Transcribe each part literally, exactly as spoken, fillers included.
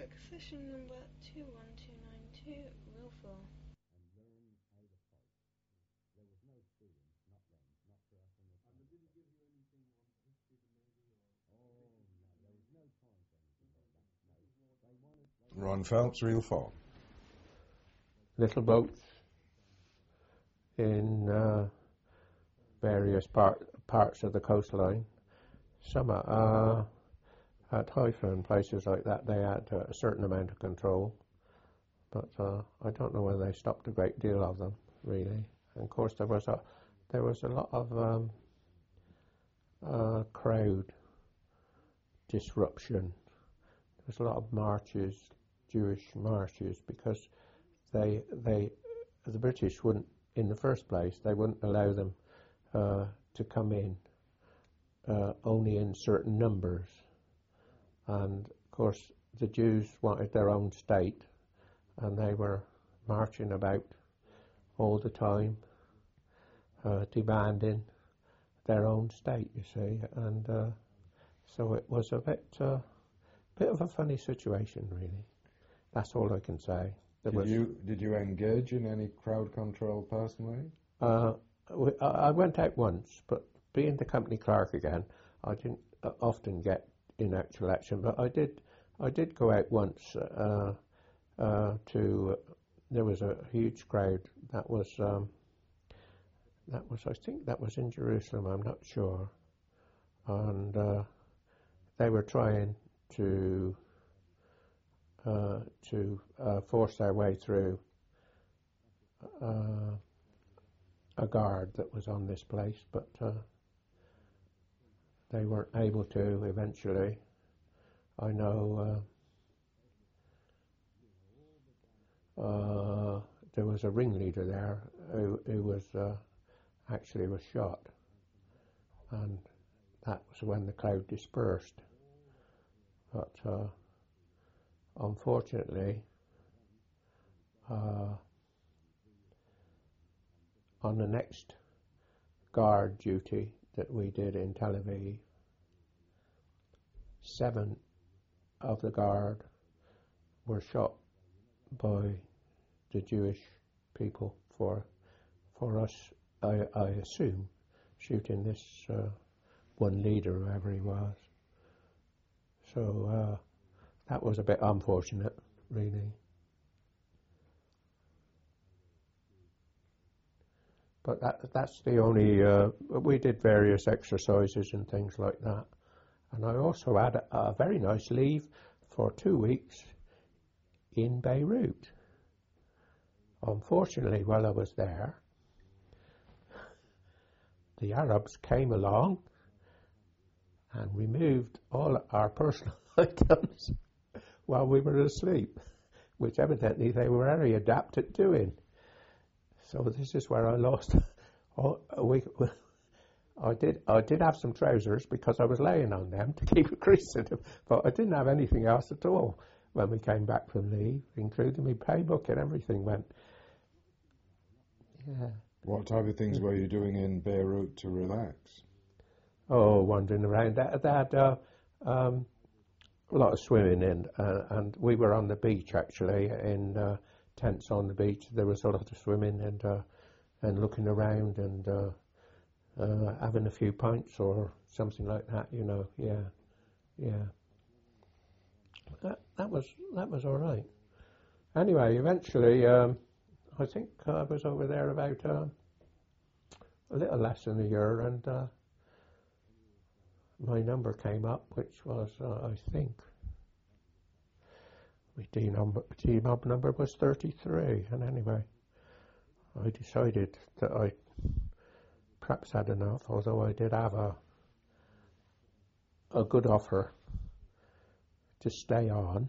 check session number two one two nine two, Wilful. Ron Phelps, Real Fall. Little boats in uh, various part, parts of the coastline. Some uh, at Haifa and places like that, they had a certain amount of control, but uh, I don't know whether they stopped a great deal of them, really. And of course, there was a there was a lot of um, uh, crowd disruption. There was a lot of marches, Jewish marches, because they they the British wouldn't, in the first place, they wouldn't allow them uh, to come in uh, only in certain numbers. And of course, the Jews wanted their own state, and they were marching about all the time, uh, demanding their own state, you see. And uh, so it was a bit, uh, bit of a funny situation, really. That's all I can say. There Did was, you did you engage in any crowd control personally? uh, w- I I went out once, but being the company clerk again, I didn't uh, often get in actual action. But I did, I did go out once uh, uh, to. There was a huge crowd. That was, um, that was. I think that was in Jerusalem. I'm not sure, and uh, they were trying to. Uh, to uh, force their way through uh, a guard that was on this place, but uh, they weren't able to eventually. I know uh, uh, there was a ringleader there who, who was uh, actually was shot, and that was when the crowd dispersed. But uh, unfortunately, uh, on the next guard duty that we did in Tel Aviv, seven of the guard were shot by the Jewish people for for us, I, I assume, shooting this uh, one leader, whoever he was. So uh, that was a bit unfortunate, really. But that, that's the only, uh, we did various exercises and things like that. And I also had a, a very nice leave for two weeks in Beirut. Unfortunately, while I was there, the Arabs came along and removed all our personal items while we were asleep, which evidently they were very adept at doing. So this is where I lost all a week. I did I did have some trousers because I was laying on them to keep a crease in them, but I didn't have anything else at all when we came back from leave, including my pay book and everything went. Yeah. What type of things were you doing in Beirut to relax? Oh, wandering around. They, they had uh, um, a lot of swimming in, uh, and we were on the beach actually, in uh, tents on the beach. There was a lot of swimming and uh, and looking around and uh, uh, having a few pints or something like that. You know, yeah, yeah. That that was that was all right. Anyway, eventually, um, I think I was over there about uh, a little less than a year, and. Uh, My number came up, which was, uh, I think, my D number, D mob number was thirty-three. And anyway, I decided that I perhaps had enough, although I did have a a good offer to stay on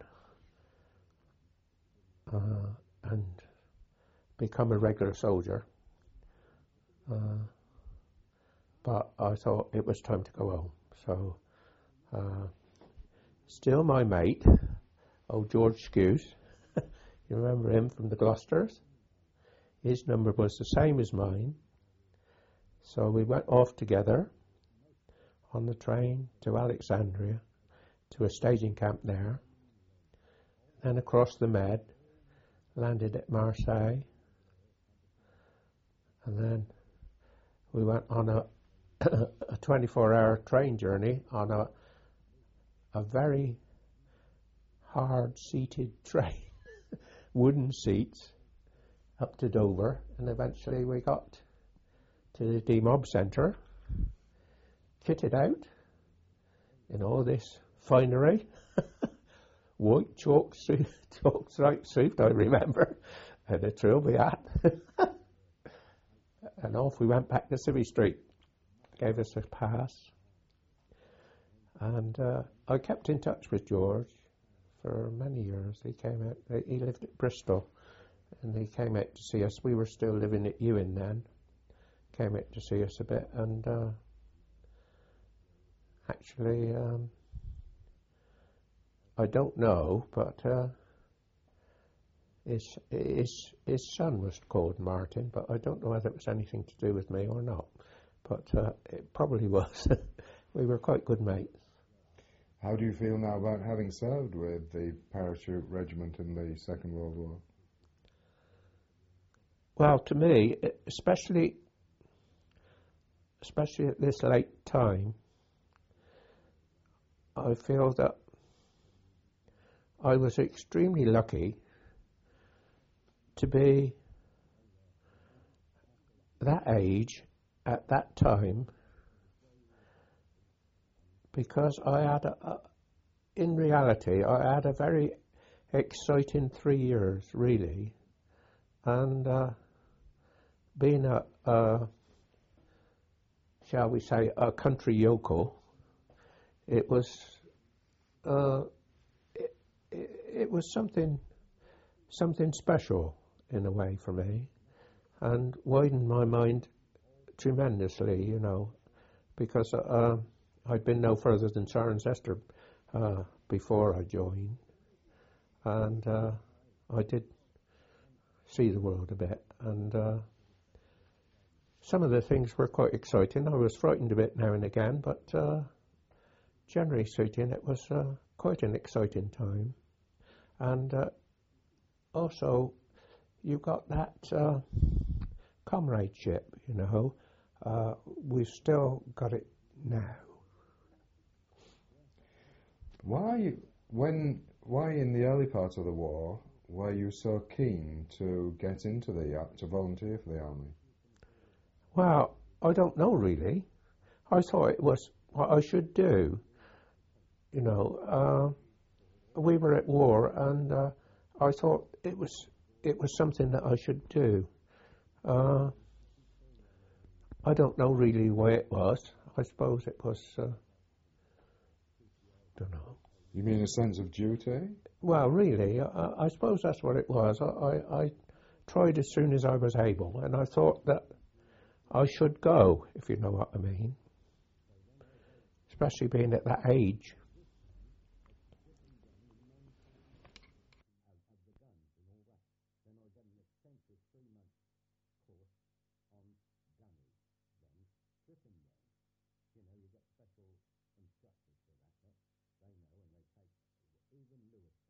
uh, and become a regular soldier. Uh, but I thought it was time to go home. So, uh, still my mate, old George Skews, you remember him from the Gloucesters? His number was the same as mine. So we went off together on the train to Alexandria, to a staging camp there. and across the Med, landed at Marseille, and then we went on a, a twenty-four hour train journey on a, a very hard-seated train, wooden seats, up to Dover, and eventually we got to the demob centre, kitted out in all this finery, white chalk suit, chalk stripe suit, I remember, and a trilby hat. And off we went back to Civvy Street, gave us a pass. And uh, I kept in touch with George for many years. He came out, he lived at Bristol, and he came out to see us. We were still living at Ewan then. Came out to see us a bit, and uh, actually, um, I don't know, but uh, his, his, his son was called Martin, but I don't know whether it was anything to do with me or not. But uh, it probably was. We were quite good mates. How do you feel now about having served with the Parachute Regiment in the Second World War? Well, to me, especially, especially at this late time, I feel that I was extremely lucky to be that age at that time, because I had, a, a, in reality, I had a very exciting three years, really, and uh, being a, a, shall we say, a country yokel, it was, uh, it, it, it was something, something special in a way for me, and widened my mind tremendously, you know, because uh, I'd been no further than Cirencester uh, before I joined, and uh, I did see the world a bit, and uh, some of the things were quite exciting. I was frightened a bit now and again, but uh, generally speaking, it was uh, quite an exciting time. And uh, also, you got that uh, comradeship, you know. Uh, we've still got it now. Why, when, why in the early part of the war were you so keen to get into the, uh, to volunteer for the army? Well, I don't know really. I thought it was what I should do. You know, uh, we were at war, and uh, I thought it was it was something that I should do. Uh, I don't know really why it was. I suppose it was. Uh, don't know. You mean a sense of duty? Well, really, I, I suppose that's what it was. I, I, I tried as soon as I was able, and I thought that I should go, if you know what I mean, especially being at that age. Even Lewis